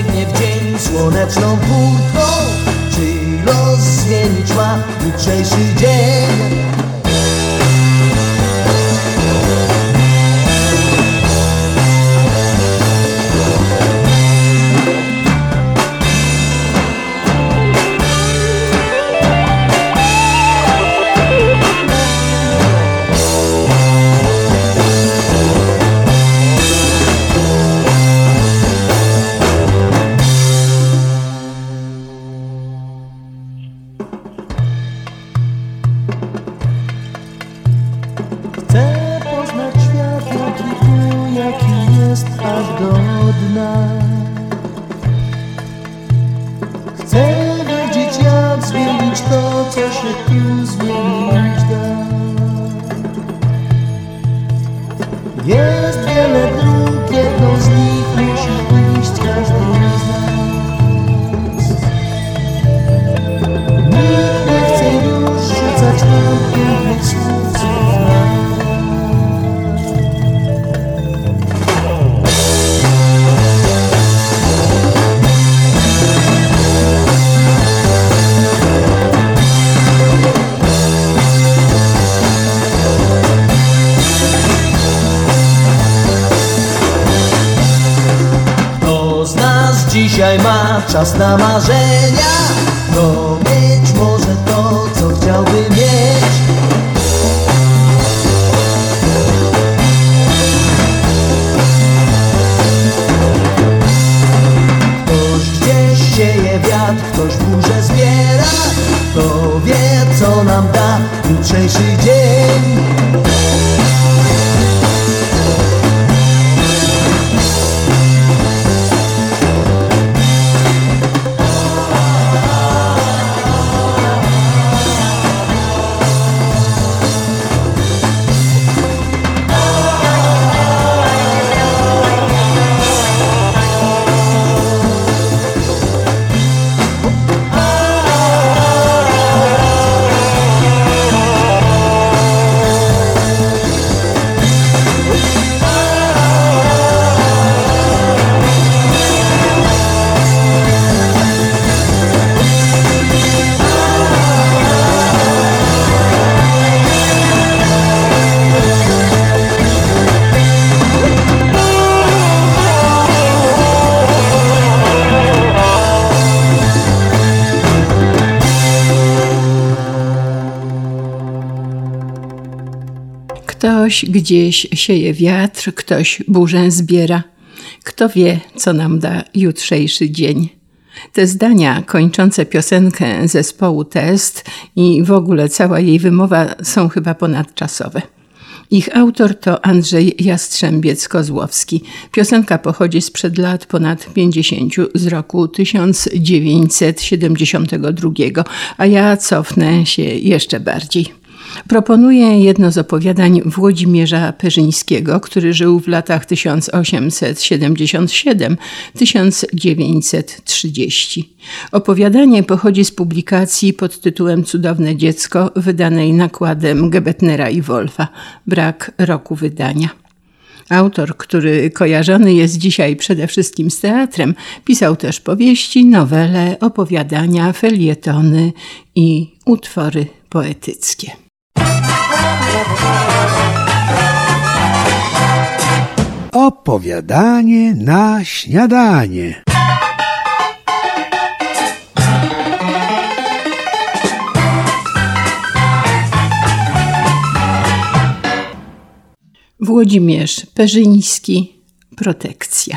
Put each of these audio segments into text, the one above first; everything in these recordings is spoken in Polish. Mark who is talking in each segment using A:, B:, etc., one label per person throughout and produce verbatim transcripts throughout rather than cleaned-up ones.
A: biegnie w dzień słoneczną furtką. Czy los zmienić ma jutrzejszy dzień? Chcę poznać świat, jaki był, jaki jest, aż do dna. Chcę wiedzieć, jak zmienić to, co się tu zmienić da. Jest wiele dróg, jedną z nich musi pójść każdy z nas. Nikt nie chce już rzucać nam pięknych słów, słów nas. Dzisiaj ma czas na marzenia, to mieć może to, co chciałby mieć. Ktoś gdzieś sieje wiatr, ktoś burzę zbiera, kto wie, co nam da jutrzejszy dzień.
B: Ktoś gdzieś sieje wiatr, ktoś burzę zbiera. Kto wie, co nam da jutrzejszy dzień. Te zdania kończące piosenkę zespołu Test i w ogóle cała jej wymowa są chyba ponadczasowe. Ich autor to Andrzej Jastrzębiec-Kozłowski. Piosenka pochodzi sprzed lat ponad pięćdziesięciu, z roku tysiąc dziewięćset siedemdziesiątego drugiego, a ja cofnę się jeszcze bardziej. Proponuję jedno z opowiadań Włodzimierza Perzyńskiego, który żył w latach tysiąc osiemset siedemdziesiąt siedem do tysiąc dziewięćset trzydziestego. Opowiadanie pochodzi z publikacji pod tytułem Cudowne dziecko, wydanej nakładem Gebetnera i Wolfa. Brak roku wydania. Autor, który kojarzony jest dzisiaj przede wszystkim z teatrem, pisał też powieści, nowele, opowiadania, felietony i utwory poetyckie.
C: Opowiadanie na śniadanie.
B: Włodzimierz Perzyński, Protekcja.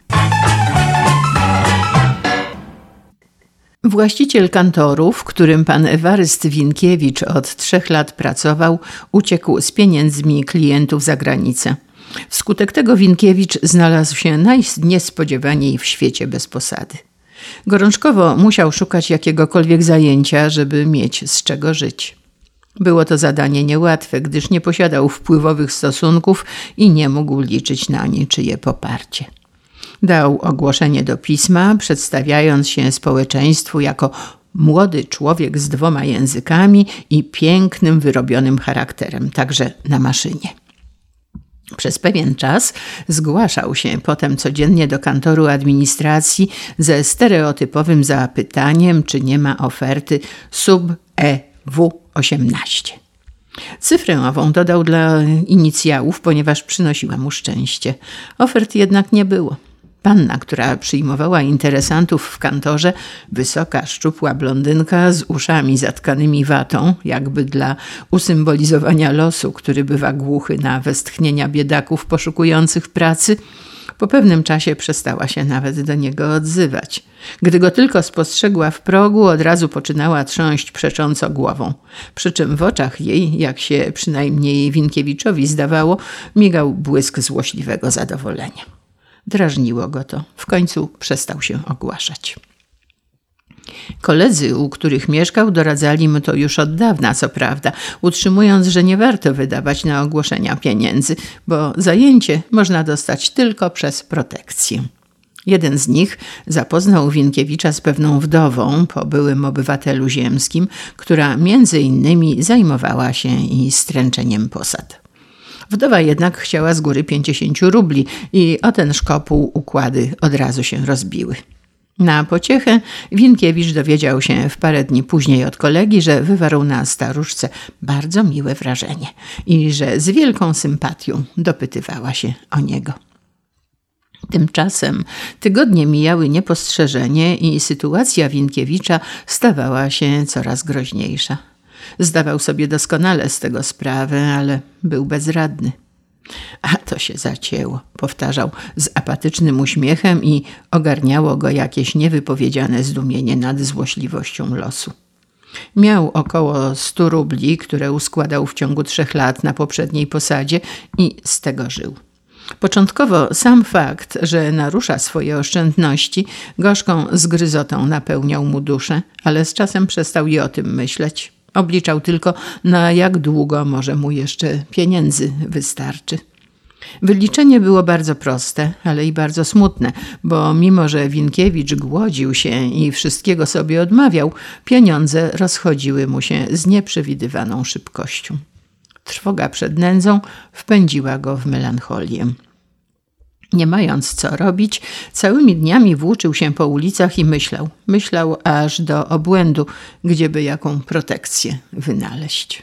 B: Właściciel kantoru, w którym pan Ewaryst Winkiewicz od trzech lat pracował, uciekł z pieniędzmi klientów za granicę. Wskutek tego Winkiewicz znalazł się najniespodziewaniej w świecie bez posady. Gorączkowo musiał szukać jakiegokolwiek zajęcia, żeby mieć z czego żyć. Było to zadanie niełatwe, gdyż nie posiadał wpływowych stosunków i nie mógł liczyć na niczyje poparcie. Dał ogłoszenie do pisma, przedstawiając się społeczeństwu jako młody człowiek z dwoma językami i pięknym, wyrobionym charakterem, także na maszynie. Przez pewien czas zgłaszał się potem codziennie do kantoru administracji ze stereotypowym zapytaniem, czy nie ma oferty sub E W osiemnaście. Cyfrę ową dodał dla inicjałów, ponieważ przynosiła mu szczęście. Ofert jednak nie było. Panna, która przyjmowała interesantów w kantorze, wysoka, szczupła blondynka z uszami zatkanymi watą, jakby dla usymbolizowania losu, który bywa głuchy na westchnienia biedaków poszukujących pracy, po pewnym czasie przestała się nawet do niego odzywać. Gdy go tylko spostrzegła w progu, od razu poczynała trząść przecząco głową. Przy czym w oczach jej, jak się przynajmniej Winkiewiczowi zdawało, migał błysk złośliwego zadowolenia. Drażniło go to. W końcu przestał się ogłaszać. Koledzy, u których mieszkał, doradzali mu to już od dawna, co prawda, utrzymując, że nie warto wydawać na ogłoszenia pieniędzy, bo zajęcie można dostać tylko przez protekcję. Jeden z nich zapoznał Winkiewicza z pewną wdową po byłym obywatelu ziemskim, która między innymi zajmowała się i stręczeniem posad. Wdowa jednak chciała z góry pięćdziesięciu rubli i o ten szkopuł układy od razu się rozbiły. Na pociechę Winkiewicz dowiedział się w parę dni później od kolegi, że wywarł na staruszce bardzo miłe wrażenie i że z wielką sympatią dopytywała się o niego. Tymczasem tygodnie mijały niepostrzeżenie i sytuacja Winkiewicza stawała się coraz groźniejsza. Zdawał sobie doskonale z tego sprawę, ale był bezradny. A to się zacięło, powtarzał z apatycznym uśmiechem i ogarniało go jakieś niewypowiedziane zdumienie nad złośliwością losu. Miał około stu rubli, które uskładał w ciągu trzech lat na poprzedniej posadzie i z tego żył. Początkowo sam fakt, że narusza swoje oszczędności, gorzką zgryzotą napełniał mu duszę, ale z czasem przestał i o tym myśleć. Obliczał tylko, na jak długo może mu jeszcze pieniędzy wystarczy. Wyliczenie było bardzo proste, ale i bardzo smutne, bo mimo że Winkiewicz głodził się i wszystkiego sobie odmawiał, pieniądze rozchodziły mu się z nieprzewidywaną szybkością. Trwoga przed nędzą wpędziła go w melancholię. Nie mając co robić, całymi dniami włóczył się po ulicach i myślał. Myślał aż do obłędu, gdzieby jaką protekcję wynaleźć.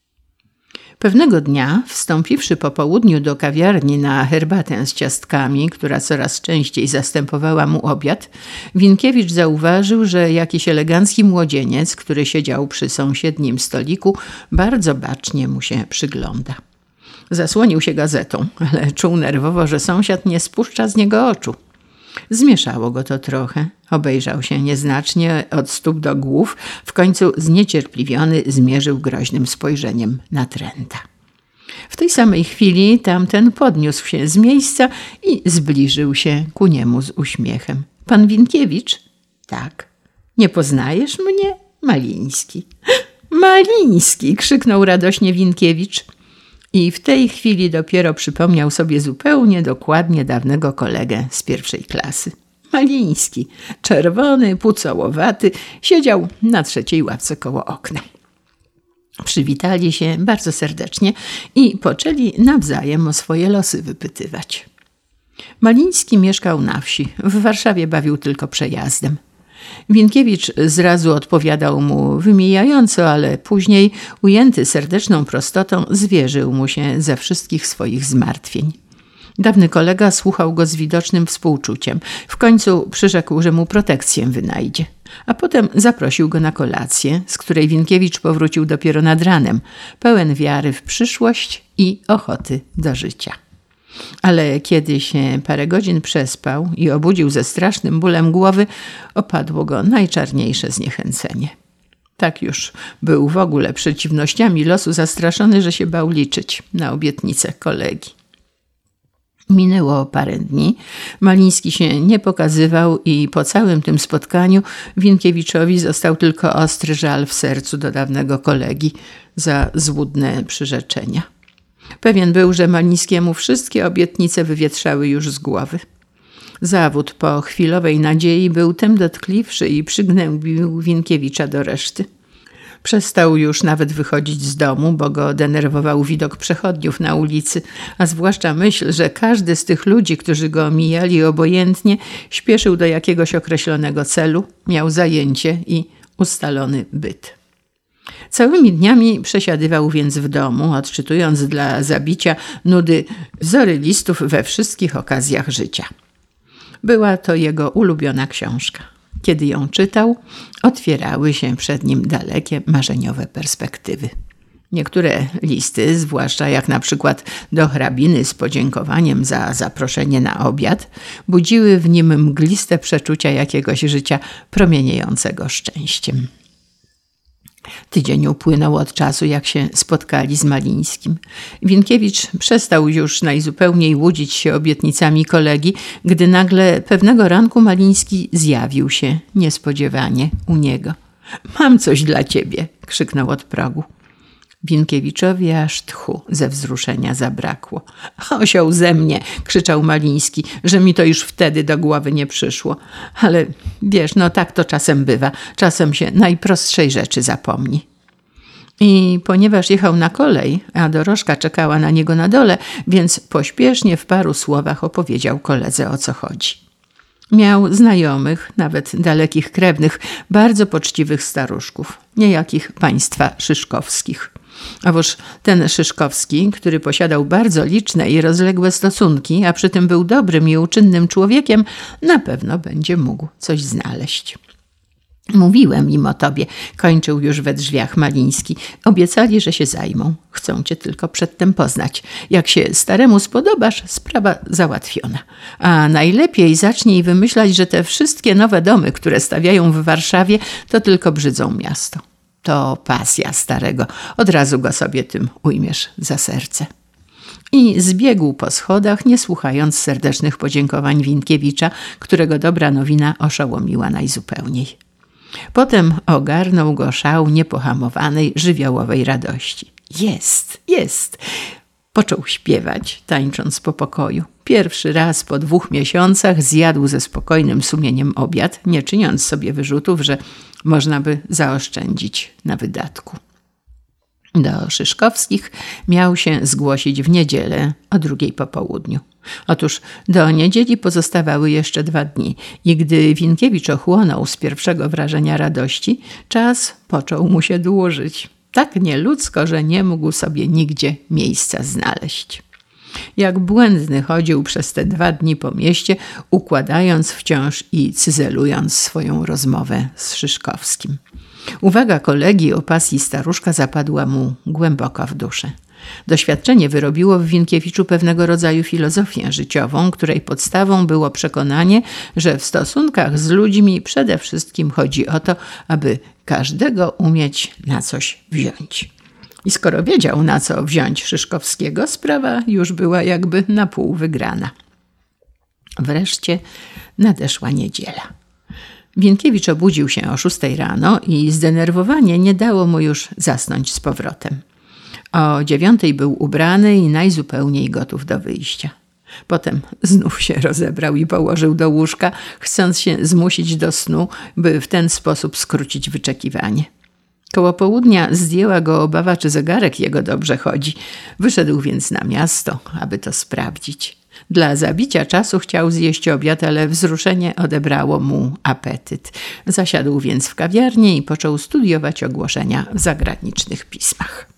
B: Pewnego dnia, wstąpiwszy po południu do kawiarni na herbatę z ciastkami, która coraz częściej zastępowała mu obiad, Winkiewicz zauważył, że jakiś elegancki młodzieniec, który siedział przy sąsiednim stoliku, bardzo bacznie mu się przygląda. Zasłonił się gazetą, ale czuł nerwowo, że sąsiad nie spuszcza z niego oczu. Zmieszało go to trochę. Obejrzał się nieznacznie od stóp do głów. W końcu zniecierpliwiony zmierzył groźnym spojrzeniem na Trenta. W tej samej chwili tamten podniósł się z miejsca i zbliżył się ku niemu z uśmiechem. – Pan Winkiewicz? – Tak. – Nie poznajesz mnie? Maliński. – Maliński! – krzyknął radośnie Winkiewicz. I w tej chwili dopiero przypomniał sobie zupełnie dokładnie dawnego kolegę z pierwszej klasy. Maliński, czerwony, pucołowaty, siedział na trzeciej ławce koło okna. Przywitali się bardzo serdecznie i poczęli nawzajem o swoje losy wypytywać. Maliński mieszkał na wsi, w Warszawie bawił tylko przejazdem. Winkiewicz zrazu odpowiadał mu wymijająco, ale później, ujęty serdeczną prostotą, zwierzył mu się ze wszystkich swoich zmartwień. Dawny kolega słuchał go z widocznym współczuciem. W końcu przyrzekł, że mu protekcję wynajdzie. A potem zaprosił go na kolację, z której Winkiewicz powrócił dopiero nad ranem, pełen wiary w przyszłość i ochoty do życia. Ale kiedy się parę godzin przespał i obudził ze strasznym bólem głowy, opadło go najczarniejsze zniechęcenie. Tak już był w ogóle przeciwnościami losu zastraszony, że się bał liczyć na obietnicę kolegi. Minęło parę dni, Maliński się nie pokazywał i po całym tym spotkaniu Winkiewiczowi został tylko ostry żal w sercu do dawnego kolegi za złudne przyrzeczenia. Pewien był, że Malińskiemu wszystkie obietnice wywietrzały już z głowy. Zawód po chwilowej nadziei był tym dotkliwszy i przygnębił Winkiewicza do reszty. Przestał już nawet wychodzić z domu, bo go denerwował widok przechodniów na ulicy, a zwłaszcza myśl, że każdy z tych ludzi, którzy go mijali obojętnie, śpieszył do jakiegoś określonego celu, miał zajęcie i ustalony byt. Całymi dniami przesiadywał więc w domu, odczytując dla zabicia nudy wzory listów we wszystkich okazjach życia. Była to jego ulubiona książka. Kiedy ją czytał, otwierały się przed nim dalekie, marzeniowe perspektywy. Niektóre listy, zwłaszcza jak na przykład do hrabiny z podziękowaniem za zaproszenie na obiad, budziły w nim mgliste przeczucia jakiegoś życia promieniejącego szczęściem. Tydzień upłynął od czasu, jak się spotkali z Malińskim. Winkiewicz przestał już najzupełniej łudzić się obietnicami kolegi, gdy nagle pewnego ranku Maliński zjawił się niespodziewanie u niego. – Mam coś dla ciebie! – krzyknął od progu. Winkiewiczowi aż tchu ze wzruszenia zabrakło. – Osioł ze mnie! – krzyczał Maliński, że mi to już wtedy do głowy nie przyszło. Ale wiesz, no tak to czasem bywa. Czasem się najprostszej rzeczy zapomni. I ponieważ jechał na kolej, a dorożka czekała na niego na dole, więc pośpiesznie w paru słowach opowiedział koledze, o co chodzi. Miał znajomych, nawet dalekich krewnych, bardzo poczciwych staruszków, niejakich państwa Szyszkowskich. Otóż ten Szyszkowski, który posiadał bardzo liczne i rozległe stosunki, a przy tym był dobrym i uczynnym człowiekiem, na pewno będzie mógł coś znaleźć. Mówiłem im o tobie, kończył już we drzwiach Maliński. Obiecali, że się zajmą. Chcą cię tylko przedtem poznać. Jak się staremu spodobasz, sprawa załatwiona. A najlepiej zacznij wymyślać, że te wszystkie nowe domy, które stawiają w Warszawie, to tylko brzydzą miasto. To pasja starego. Od razu go sobie tym ujmiesz za serce. I zbiegł po schodach, nie słuchając serdecznych podziękowań Winkiewicza, którego dobra nowina oszołomiła najzupełniej. Potem ogarnął go szał niepohamowanej, żywiołowej radości. Jest, jest! Począł śpiewać, tańcząc po pokoju. Pierwszy raz po dwóch miesiącach zjadł ze spokojnym sumieniem obiad, nie czyniąc sobie wyrzutów, że można by zaoszczędzić na wydatku. Do Szyszkowskich miał się zgłosić w niedzielę o drugiej po południu. Otóż do niedzieli pozostawały jeszcze dwa dni i gdy Winkiewicz ochłonął z pierwszego wrażenia radości, czas począł mu się dłużyć. Tak nieludzko, że nie mógł sobie nigdzie miejsca znaleźć. Jak błędny chodził przez te dwa dni po mieście, układając wciąż i cyzelując swoją rozmowę z Szyszkowskim. Uwaga kolegi o pasji staruszka zapadła mu głęboko w duszę. Doświadczenie wyrobiło w Winkiewiczu pewnego rodzaju filozofię życiową, której podstawą było przekonanie, że w stosunkach z ludźmi przede wszystkim chodzi o to, aby każdego umieć na coś wziąć. I skoro wiedział, na co wziąć Szyszkowskiego, sprawa już była jakby na pół wygrana. Wreszcie nadeszła niedziela. Winkiewicz obudził się o szóstej rano i zdenerwowanie nie dało mu już zasnąć z powrotem. O dziewiątej był ubrany i najzupełniej gotów do wyjścia. Potem znów się rozebrał i położył do łóżka, chcąc się zmusić do snu, by w ten sposób skrócić wyczekiwanie. Koło południa zdjęła go obawa, czy zegarek jego dobrze chodzi. Wyszedł więc na miasto, aby to sprawdzić. Dla zabicia czasu chciał zjeść obiad, ale wzruszenie odebrało mu apetyt. Zasiadł więc w kawiarni i począł studiować ogłoszenia w zagranicznych pismach.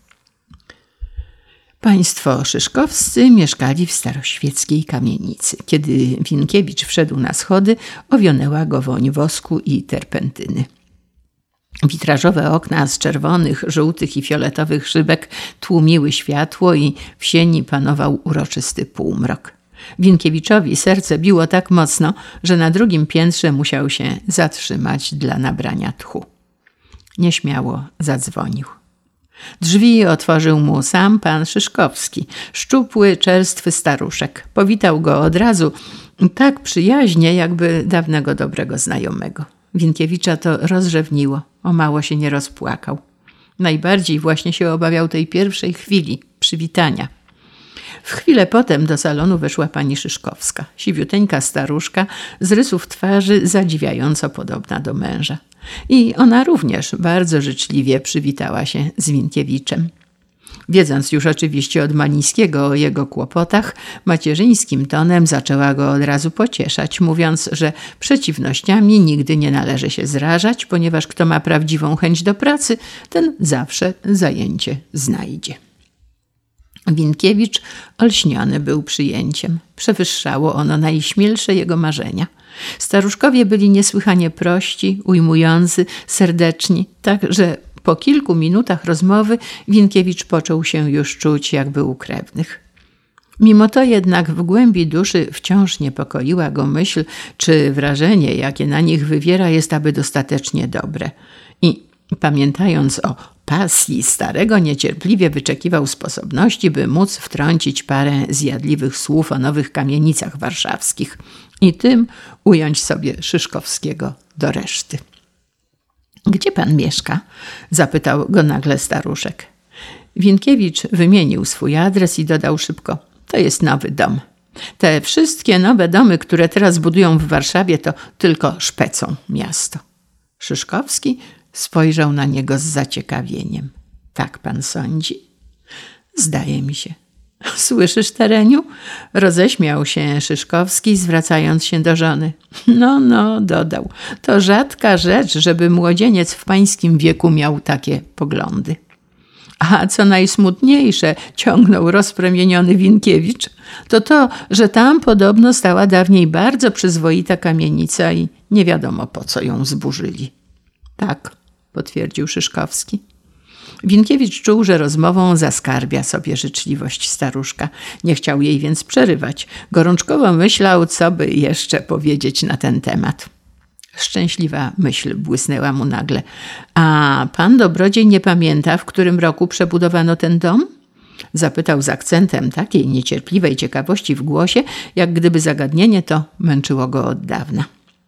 B: Państwo Szyszkowscy mieszkali w staroświeckiej kamienicy. Kiedy Winkiewicz wszedł na schody, owionęła go woń wosku i terpentyny. Witrażowe okna z czerwonych, żółtych i fioletowych szybek tłumiły światło i w sieni panował uroczysty półmrok. Winkiewiczowi serce biło tak mocno, że na drugim piętrze musiał się zatrzymać dla nabrania tchu. Nieśmiało zadzwonił. Drzwi otworzył mu sam pan Szyszkowski, szczupły, czerstwy staruszek. Powitał go od razu tak przyjaźnie, jakby dawnego dobrego znajomego. Winkiewicza to rozrzewniło, o mało się nie rozpłakał. Najbardziej właśnie się obawiał tej pierwszej chwili przywitania. W chwilę potem do salonu weszła pani Szyszkowska, siwiuteńka staruszka, z rysów twarzy zadziwiająco podobna do męża. I ona również bardzo życzliwie przywitała się z Winkiewiczem. Wiedząc już oczywiście od Malińskiego o jego kłopotach, macierzyńskim tonem zaczęła go od razu pocieszać, mówiąc, że przeciwnościami nigdy nie należy się zrażać, ponieważ kto ma prawdziwą chęć do pracy, ten zawsze zajęcie znajdzie. Winkiewicz olśniony był przyjęciem. Przewyższało ono najśmielsze jego marzenia. Staruszkowie byli niesłychanie prości, ujmujący, serdeczni, tak że po kilku minutach rozmowy Winkiewicz począł się już czuć jakby u krewnych. Mimo to jednak w głębi duszy wciąż niepokoiła go myśl, czy wrażenie, jakie na nich wywiera, jest aby dostatecznie dobre. I pamiętając o pasji starego, niecierpliwie wyczekiwał sposobności, by móc wtrącić parę zjadliwych słów o nowych kamienicach warszawskich i tym ująć sobie Szyszkowskiego do reszty. Gdzie pan mieszka? Zapytał go nagle staruszek. Winkiewicz wymienił swój adres i dodał szybko. To jest nowy dom. Te wszystkie nowe domy, które teraz budują w Warszawie, to tylko szpecą miasto. Szyszkowski spojrzał na niego z zaciekawieniem. Tak pan sądzi? Zdaje mi się. Słyszysz, Tereniu? Roześmiał się Szyszkowski, zwracając się do żony. No, no, dodał. To rzadka rzecz, żeby młodzieniec w pańskim wieku miał takie poglądy. A co najsmutniejsze, ciągnął rozpromieniony Winkiewicz, to to, że tam podobno stała dawniej bardzo przyzwoita kamienica i nie wiadomo po co ją zburzyli. Tak, potwierdził Szyszkowski. Winkiewicz czuł, że rozmową zaskarbia sobie życzliwość staruszka. Nie chciał jej więc przerywać. Gorączkowo myślał, co by jeszcze powiedzieć na ten temat. Szczęśliwa myśl błysnęła mu nagle. A pan dobrodziej nie pamięta, w którym roku przebudowano ten dom? Zapytał z akcentem takiej niecierpliwej ciekawości w głosie, jak gdyby zagadnienie to męczyło go od dawna.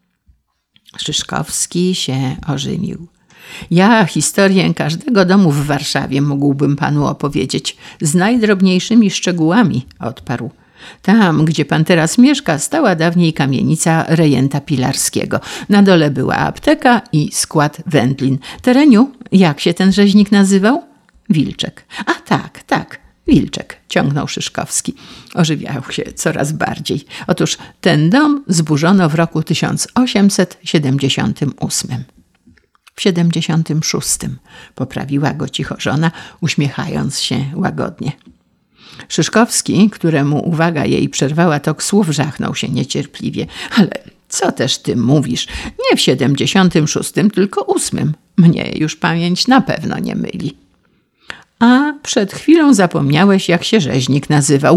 B: Szyszkowski się ożywił. Ja historię każdego domu w Warszawie mógłbym panu opowiedzieć z najdrobniejszymi szczegółami, odparł. Tam, gdzie pan teraz mieszka, stała dawniej kamienica rejenta Pilarskiego. Na dole była apteka i skład wędlin. Tereniu, jak się ten rzeźnik nazywał? Wilczek. A tak, tak, Wilczek, ciągnął Szyszkowski. Ożywiał się coraz bardziej. Otóż ten dom zburzono w roku tysiąc osiemset siedemdziesiątym ósmym. W siedemdziesiątym szóstym, poprawiła go cicho żona, uśmiechając się łagodnie. Szyszkowski, któremu uwaga jej przerwała tok słów, żachnął się niecierpliwie. Ale co też ty mówisz? Nie w siedemdziesiątym szóstym, tylko ósmym. Mnie już pamięć na pewno nie myli. A przed chwilą zapomniałeś, jak się rzeźnik nazywał.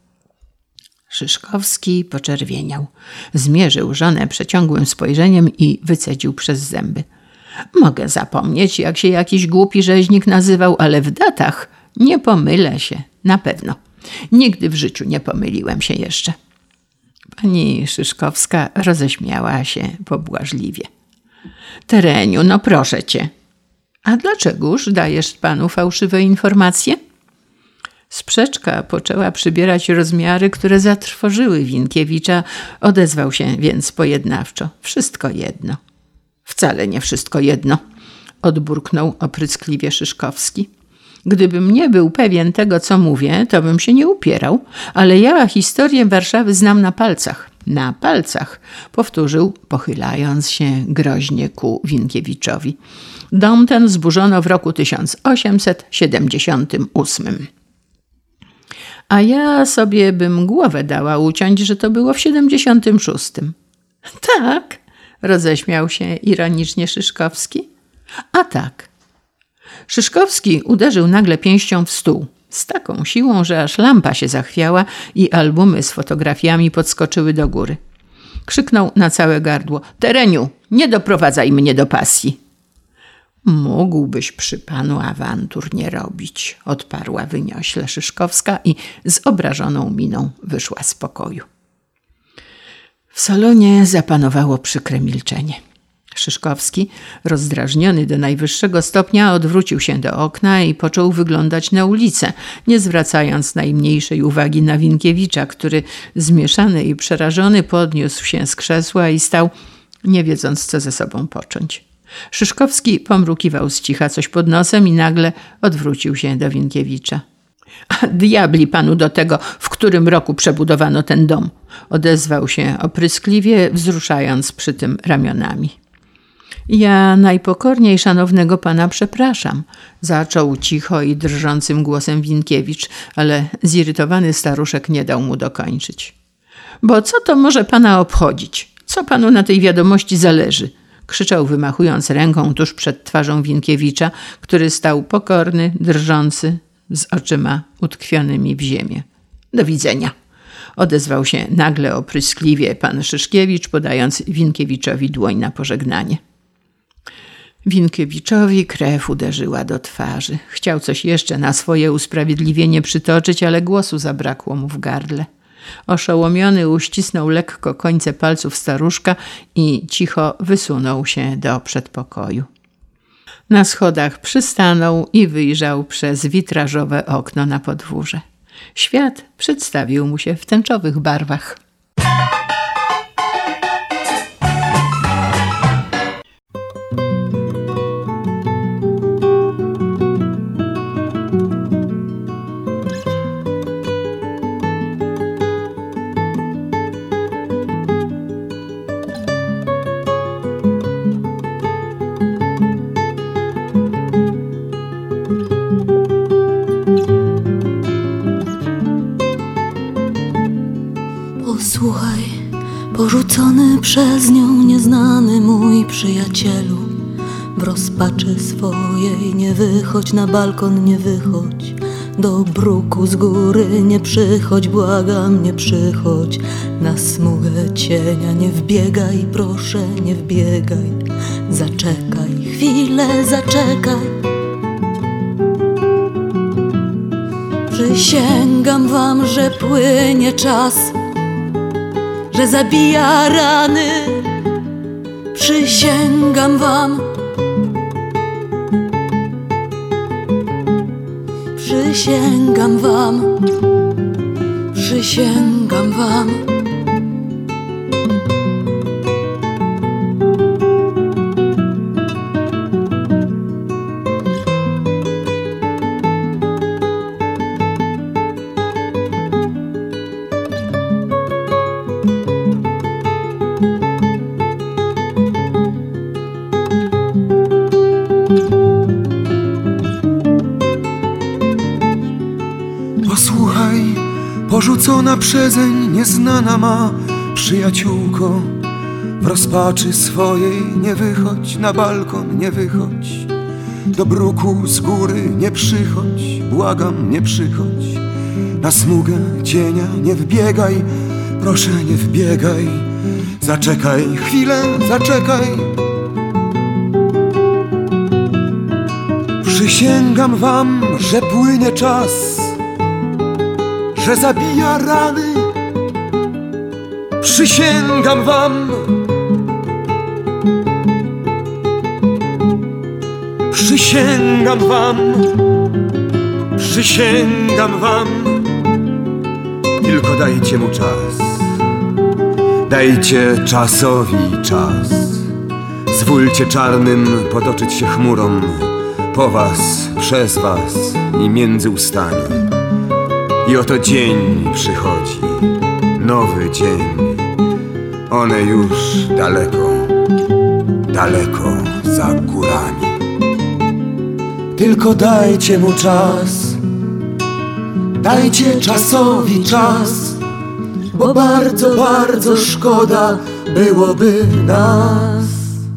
B: Szyszkowski poczerwieniał. Zmierzył żonę przeciągłym spojrzeniem i wycedził przez zęby. Mogę zapomnieć, jak się jakiś głupi rzeźnik nazywał, ale w datach nie pomylę się, na pewno. Nigdy w życiu nie pomyliłem się jeszcze. Pani Szyszkowska roześmiała się pobłażliwie. Tereniu, no proszę cię. A dlaczegoż dajesz panu fałszywe informacje? Sprzeczka poczęła przybierać rozmiary, które zatrwożyły Winkiewicza. Odezwał się więc pojednawczo. Wszystko jedno. Wcale nie wszystko jedno, odburknął opryskliwie Szyszkowski. Gdybym nie był pewien tego, co mówię, to bym się nie upierał, ale ja historię Warszawy znam na palcach. Na palcach, powtórzył, pochylając się groźnie ku Winkiewiczowi. Dom ten zburzono w roku tysiąc osiemset siedemdziesiątym ósmym. A ja sobie bym głowę dała uciąć, że to było w siedemdziesiątym szóstym. Tak, roześmiał się ironicznie Szyszkowski. A tak. Szyszkowski uderzył nagle pięścią w stół z taką siłą, że aż lampa się zachwiała i albumy z fotografiami podskoczyły do góry. Krzyknął na całe gardło. Tereniu, nie doprowadzaj mnie do pasji. Mógłbyś przy panu awantur nie robić, odparła wyniośle Szyszkowska i z obrażoną miną wyszła z pokoju. W salonie zapanowało przykre milczenie. Szyszkowski, rozdrażniony do najwyższego stopnia, odwrócił się do okna i począł wyglądać na ulicę, nie zwracając najmniejszej uwagi na Winkiewicza, który zmieszany i przerażony podniósł się z krzesła i stał, nie wiedząc, co ze sobą począć. Szyszkowski pomrukiwał z cicha coś pod nosem i nagle odwrócił się do Winkiewicza. A diabli panu do tego, w którym roku przebudowano ten dom, odezwał się opryskliwie, wzruszając przy tym ramionami. Ja najpokorniej szanownego pana przepraszam, zaczął cicho i drżącym głosem Winkiewicz, ale zirytowany staruszek nie dał mu dokończyć. Bo co to może pana obchodzić? Co panu na tej wiadomości zależy? Krzyczał, wymachując ręką tuż przed twarzą Winkiewicza, który stał pokorny, drżący, z oczyma utkwionymi w ziemię. Do widzenia, odezwał się nagle opryskliwie pan Szyszkiewicz, podając Winkiewiczowi dłoń na pożegnanie. Winkiewiczowi krew uderzyła do twarzy. Chciał coś jeszcze na swoje usprawiedliwienie przytoczyć, ale głosu zabrakło mu w gardle. Oszołomiony uścisnął lekko końce palców staruszka i cicho wysunął się do przedpokoju. Na schodach przystanął i wyjrzał przez witrażowe okno na podwórze. Świat przedstawił mu się w tęczowych barwach.
D: Posłuchaj, porzucony przez nią nieznany mój przyjacielu, w rozpaczy swojej nie wychodź na balkon, nie wychodź do bruku z góry, nie przychodź, błagam, nie przychodź na smugę cienia, nie wbiegaj, proszę, nie wbiegaj, zaczekaj, chwilę, zaczekaj. Przysięgam wam, że płynie czas, że zabija rany. Przysięgam wam, przysięgam wam, przysięgam wam.
E: Posłuchaj, porzucona przezeń nieznana ma przyjaciółko, w rozpaczy swojej nie wychodź na balkon, nie wychodź do bruku z góry, nie przychodź, błagam, nie przychodź na smugę cienia, nie wbiegaj, proszę, nie wbiegaj, zaczekaj, chwilę, zaczekaj. Przysięgam wam, że płynie czas, że zabija rany. Przysięgam wam, przysięgam wam, przysięgam wam. Tylko dajcie mu czas, dajcie czasowi czas. Zwólcie czarnym potoczyć się chmurą po was, przez was i między ustami. I oto dzień przychodzi, nowy dzień. One już daleko, daleko za górami. Tylko dajcie mu czas, dajcie czasowi czas, bo bardzo, bardzo szkoda byłoby nas.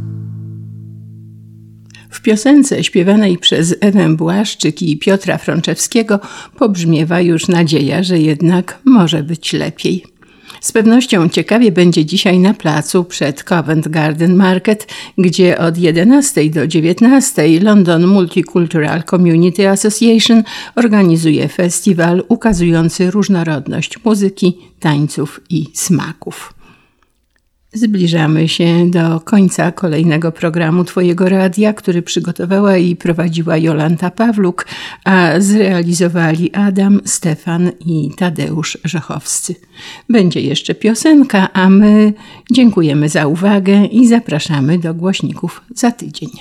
B: W piosence śpiewanej przez Ewę Błaszczyk i Piotra Frączewskiego pobrzmiewa już nadzieja, że jednak może być lepiej. Z pewnością ciekawie będzie dzisiaj na placu przed Covent Garden Market, gdzie od jedenastej do dziewiętnastej London Multicultural Community Association organizuje festiwal ukazujący różnorodność muzyki, tańców i smaków. Zbliżamy się do końca kolejnego programu Twojego Radia, który przygotowała i prowadziła Jolanta Pawluk, a zrealizowali Adam, Stefan i Tadeusz Rzechowscy. Będzie jeszcze piosenka, a my dziękujemy za uwagę i zapraszamy do głośników za tydzień.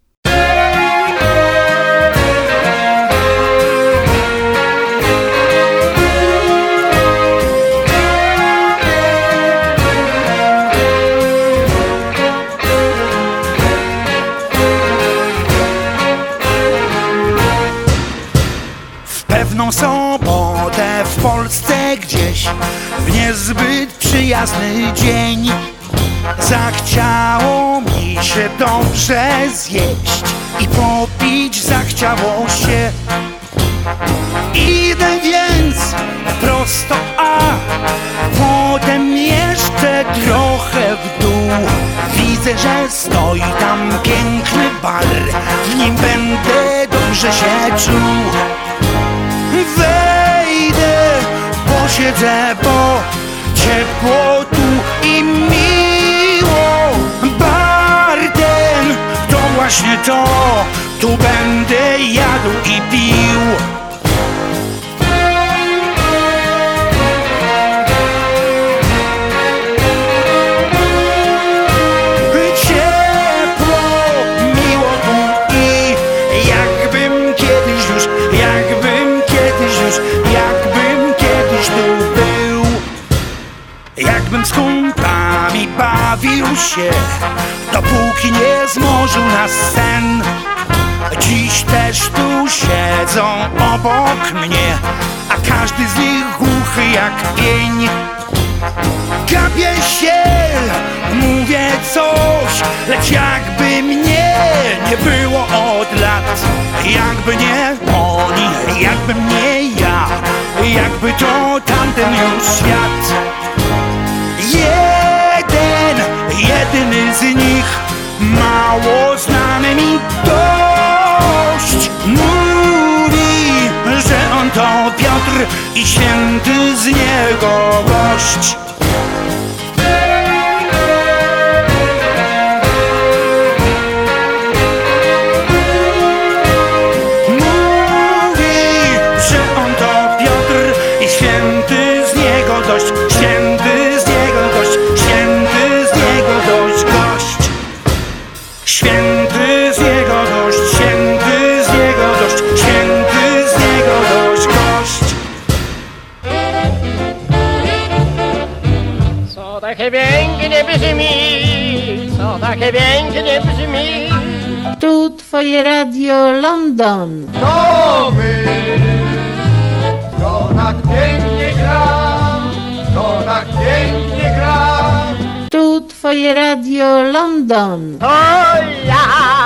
F: Pewną sobotę w Polsce gdzieś, w niezbyt przyjazny dzień, zachciało mi się dobrze zjeść i popić zachciało się. Idę więc prosto, a potem jeszcze trochę w dół. Widzę, że stoi tam piękny bar, w nim będę dobrze się czuł. Wejdę, posiedzę, bo ciepło tu i miło. Bar ten to właśnie to, tu będę jadł i pił. Ciepło, miło tu i jakbym kiedyś już, jakbym kiedyś już, jakbym kiedyś tu był. Jakbym z kumplami bawił się, dopóki nie zmorzył nas sen. Dziś też tu siedzą obok mnie, a każdy z nich głuchy jak pień. Gapię się, mówię coś, lecz jakby mnie nie było od lat. Jakby nie oni, jakby nie ja, jakby to tamten już świat. Jeden, jedyny z nich, mało znany mi dość, mówi, że on to Piotr i święty z niego gość. Mówi, że on to Piotr i święty z niego dość, święty z niego dość, święty z niego dość gość. Święty z niego dość, święty z niego dość, święty z niego dość gość.
G: Co takie pięknie brzmi, co takie pięknie brzmi.
H: Tu Twoje Radio London.
I: To my, to tak pięknie gra, to tak pięknie gra.
H: Tu Twoje Radio London.
G: To ja.